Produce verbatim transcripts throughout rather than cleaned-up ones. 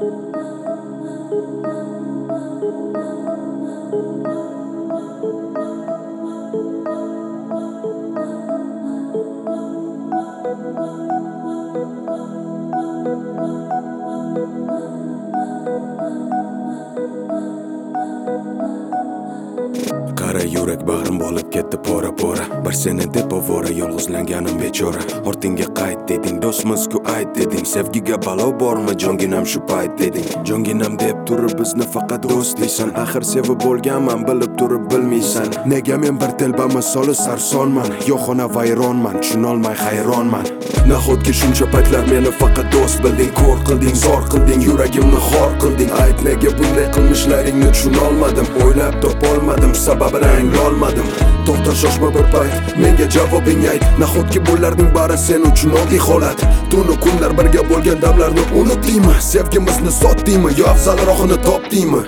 Qara yurak bag'rim bo'lib ketdi pora-pora. Bir seni deb ovora yolg'izlanganim bechora. Ortingga qayt deding, do'stmiz-ku ayt deding. Sevgiga balo bormi, jonginam shu payt deding. Jonginam deb turib bizni faqat do'st deysan. Axir sevib bo'lganman, bilib turib bilmaysan. Nega men bir telba misoli sarsonman, yo'qona vayronman, tushunolmay hayronman. Nahotki shuncha paytlar meni faqat do'st bilding, ko'r qilding, zor qilding, yuragimni xor qilding. Ayt nega bunday qilmishlaringni tushunolmadim, o'ylab topolmadim, sababini anglolmadim. To'xta shoshma bir payt, menga javobing ayt. Nahotki bularning bari sen uchun oddiy holat. Tunu kunlar birga bo'lgan damlarni unutdingmi? Sevgimizni sotdingmi yo afzalroqini topdingmi?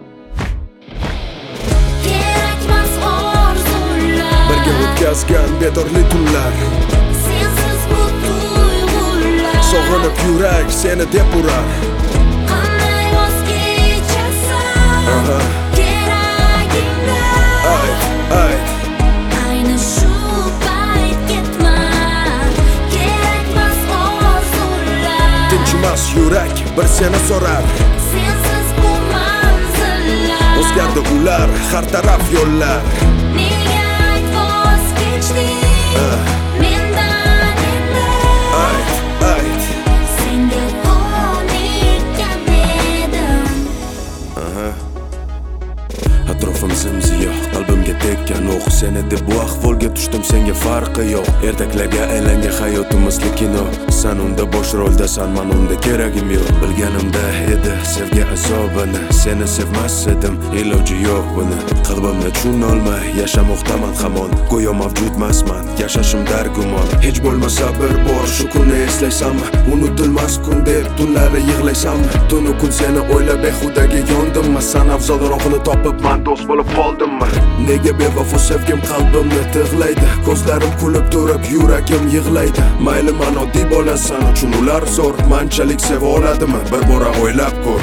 Kerakmas orzular, Birga o'tkazgan bedorli tunlar, sensiz bu tuyg'ular. sog'inib yurak seni deb urar. Qanday voz kechasan Aha. keragingdan. Ayt, ayt. Ayni shu payt ketma, kerakmas orzular. Tinchimas yurak bir seni so'rar. Sensiz bu manzillar, O'zgardi ular, har taraf yo'llar. nega ayt voz kechding mendan endi? Ayt, ayt. Senga ko'nikkan edim. Atrofim zimziyo, qalbimga tekkan o'q. Seni deb bu ahvolga tushdim, senga farqi yo'q. Ertaklarga aylangan hayotimizli kino. Sen unda bosh roldasan, men unda keragim yo'q. Bilganimda edi sevgi azobini, seni sevmas edim, iloji yo'q buni. Qalbimni tushunolmay yashamoqdaman hamon, go'yo mavjudmasman, yashashim dargumon. Hech bo'lmasa bir bor shu kunni eslaysanmi? Unutilmas kun deb tunlari yig'laysanmi? Tunu kun seni o'ylab behudaga yondimmi? San afzalroqini topib man do'st bo'lib qoldimmi? Nega bevafo sevgim qalbimni tig'laydi? Ko'zlarim kulib turib yuragim yig'laydi. Mayli man oddiy bo'lasan uchun ular zo'r, manchalik seva oladimi? Bir bora o'ylab ko'r.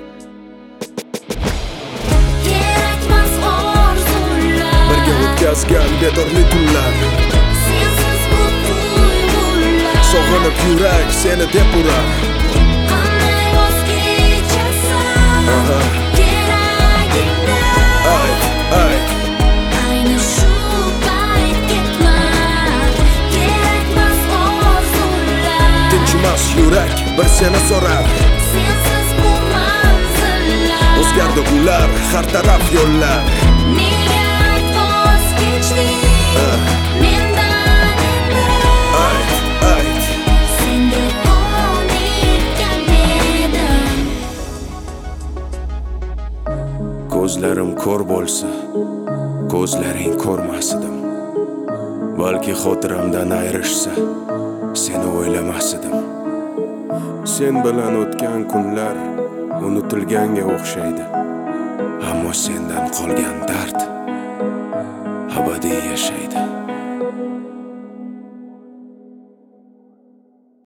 Kerakmas orzular, Birga o'tkazgan bedorli tunlar, sensiz bu tuyg'ular. sog'inib yurak seni deb urar. Qanday voz kechasan Aha. keragingdan. Ayt, ayt. Ayni shu payt ketma, kerakmas orzular. Tinchimas yurak bir seni so'rar. Sensiz bu manzillar, O'zgardi ular, har taraf yo'llar. nega ayt voz kechding mendan endi? Ayt, ayt. Senga ko'nikkan edim. Ko'zlarim ko'r bo'lsa, ko'zlaring ko'rmas edim. Balki xotiramdan ayrishsa, seni o'ylamas edim. Sen bilan o'tgan kunlar unutilganga o'xshaydi. Ammo sendan qolgan dard abadiy yashaydi.